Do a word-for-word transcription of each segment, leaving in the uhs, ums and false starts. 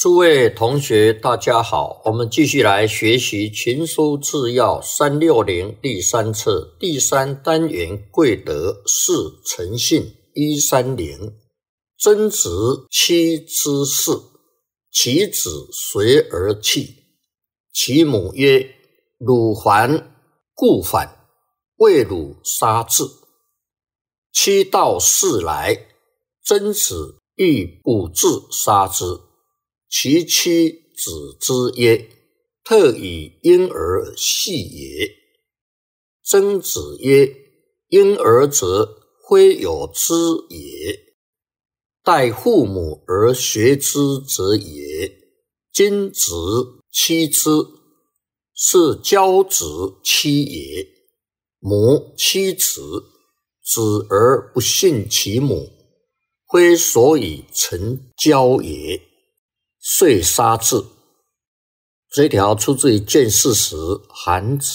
诸位同学大家好，我们继续来学习群书治要三六零第三册第三单元贵德四诚信一三零曾子妻之事。其子随而去，其母曰：汝还故反，为汝杀之。妻到事来，曾子欲不自杀之，其妻子之曰：特以婴儿戏也。曾子曰：婴儿则非有之也，待父母而学之者也。今子妻之，是教子妻也。母妻子，子而不信其母，非所以成教也，遂杀之。这条出自于《见事时韩子》。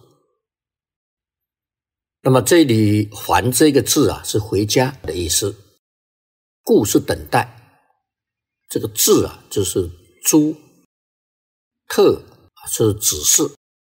那么这里还这个字啊，是回家的意思。故是等待，这个字啊就是诸，特是指示。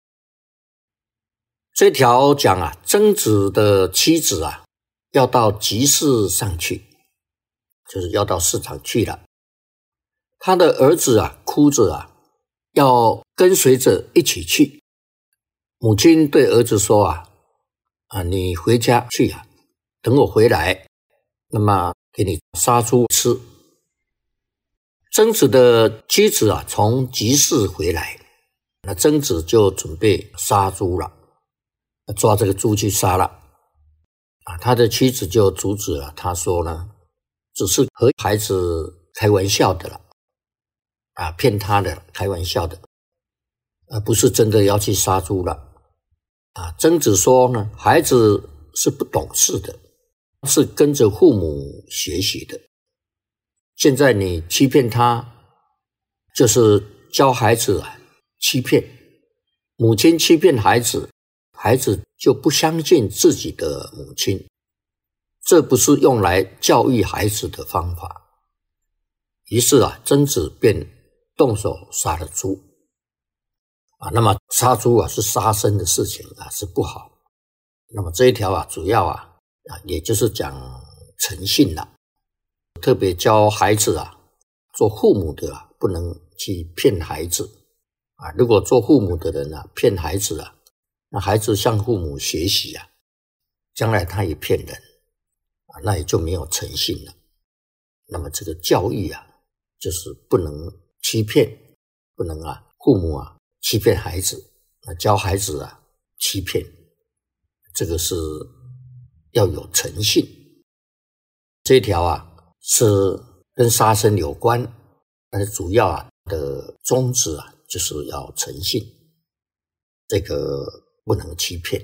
这条讲啊，曾子的妻子啊要到集市上去，就是要到市场去了。他的儿子啊哭着啊要跟随着一起去。母亲对儿子说啊啊你回家去啊，等我回来，那么给你杀猪吃。曾子的妻子啊从集市回来，那曾子就准备杀猪了，抓这个猪去杀了啊。他的妻子就阻止了，他说呢，只是和孩子开玩笑的了啊，骗他的，开玩笑的，而不是真的要去杀猪了啊。曾子说呢，孩子是不懂事的，是跟着父母学习的。现在你欺骗他，就是教孩子啊欺骗。母亲欺骗孩子，孩子就不相信自己的母亲，这不是用来教育孩子的方法。于是啊，曾子便动手杀了猪啊。那么杀猪啊是杀生的事情啊，是不好。那么这一条啊，主要啊啊，也就是讲诚信了，特别教孩子啊，做父母的啊，不能去骗孩子啊。如果做父母的人啊，骗孩子啊，那孩子向父母学习啊，将来他也骗人啊，那也就没有诚信了。那么这个教育啊，就是不能欺骗，不能啊，父母啊欺骗孩子，那教孩子啊欺骗，这个是要有诚信。这一条啊是跟杀生有关，但是主要啊的宗旨啊就是要诚信，这个不能欺骗。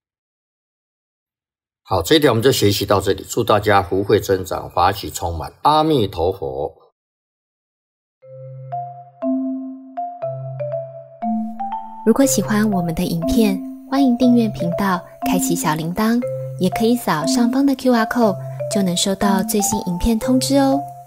好，这一条我们就学习到这里，祝大家福慧增长，法喜充满，阿弥陀佛。 如果喜欢我们的影片，欢迎订阅频道，开启小铃铛，也可以扫上方的 Q R code， 就能收到最新影片通知哦。